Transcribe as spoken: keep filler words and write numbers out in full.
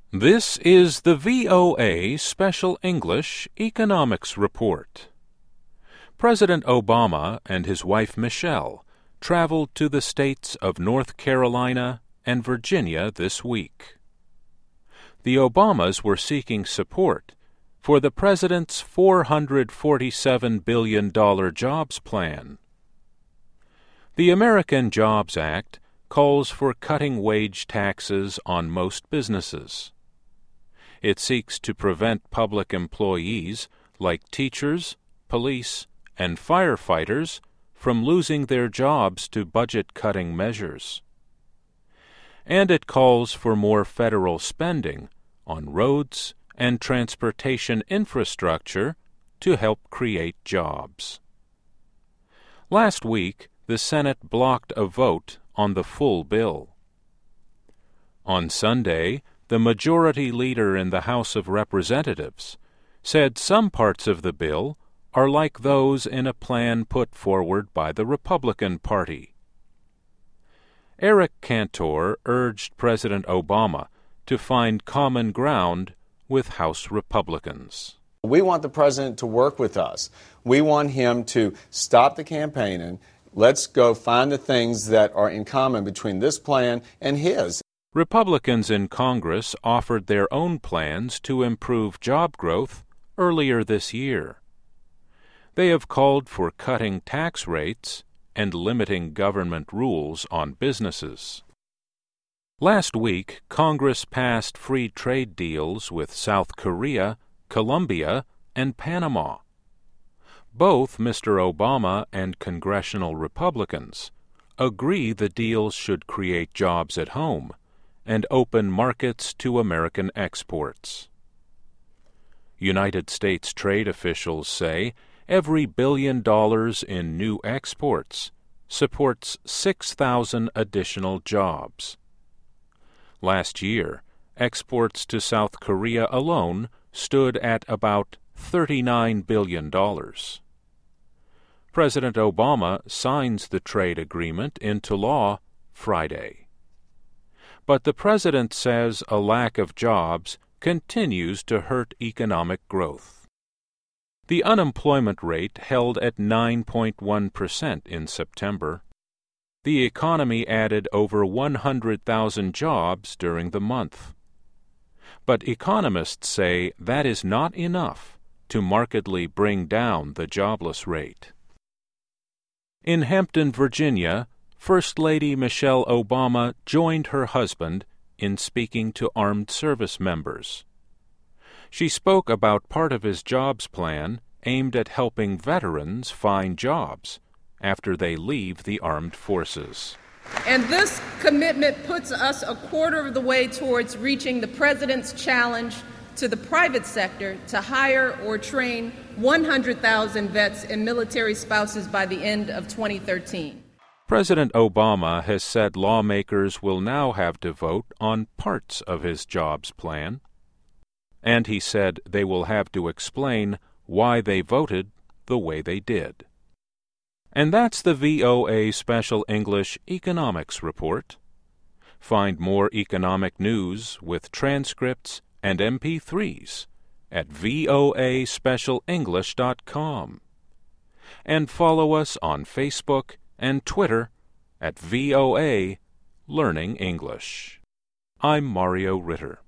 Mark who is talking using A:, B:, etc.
A: This is the V O A Special English Economics Report. President Obama and his wife Michelle traveled to the states of North Carolina and Virginia this week. The Obamas were seeking support for the president's four hundred forty-seven billion dollars jobs plan. The American Jobs Act calls for cutting wage taxes on most businesses. It seeks to prevent public employees like teachers, police, and firefighters from losing their jobs to budget-cutting measures. And it calls for more federal spending on roads and transportation infrastructure to help create jobs. Last week, the Senate blocked a vote on the full bill. On Sunday, the majority leader in the House of Representatives said some parts of the bill are like those in a plan put forward by the Republican Party. Eric Cantor urged President Obama to find common ground with House Republicans.
B: We want the president to work with us. We want him to stop the campaigning. Let's go find the things that are in common between this plan and his.
A: Republicans in Congress offered their own plans to improve job growth earlier this year. They have called for cutting tax rates and limiting government rules on businesses. Last week, Congress passed free trade deals with South Korea, Colombia, and Panama. Both Mister Obama and congressional Republicans agree the deals should create jobs at home and open markets to American exports. United States trade officials say every billion dollars in new exports supports six thousand additional jobs. Last year, exports to South Korea alone stood at about thirty-nine billion dollars. President Obama signs the trade agreement into law Friday. But the president says a lack of jobs continues to hurt economic growth. The unemployment rate held at nine point one percent in September. The economy added over one hundred thousand jobs during the month. But economists say that is not enough to markedly bring down the jobless rate. In Hampton, Virginia, First Lady Michelle Obama joined her husband in speaking to armed service members. She spoke about part of his jobs plan aimed at helping veterans find jobs after they leave the armed forces.
C: And this commitment puts us a quarter of the way towards reaching the president's challenge to the private sector to hire or train one hundred thousand vets and military spouses by the end of twenty thirteen.
A: President Obama has said lawmakers will now have to vote on parts of his jobs plan. And he said they will have to explain why they voted the way they did. And that's the V O A Special English Economics Report. Find more economic news with transcripts and M P threes at voa special english dot com. And follow us on Facebook and Twitter at V O A Learning English. I'm Mario Ritter.